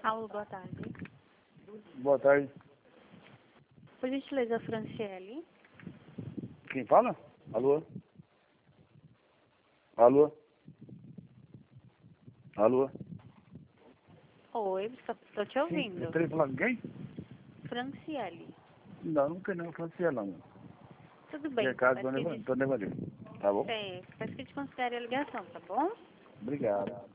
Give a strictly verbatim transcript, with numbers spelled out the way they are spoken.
Alô, boa tarde. Boa tarde. Por gentileza, Franciele. Quem fala? Alô? Alô? Alô? Oi, estou te ouvindo. Eu teria falado com quem? Franciele. Não, não tem não, Franciela não. Tudo bem. É caso Peço do que, des... Dona Evangelho. Tá bom? é, peço que desconsidere a ligação, tá bom? Obrigado.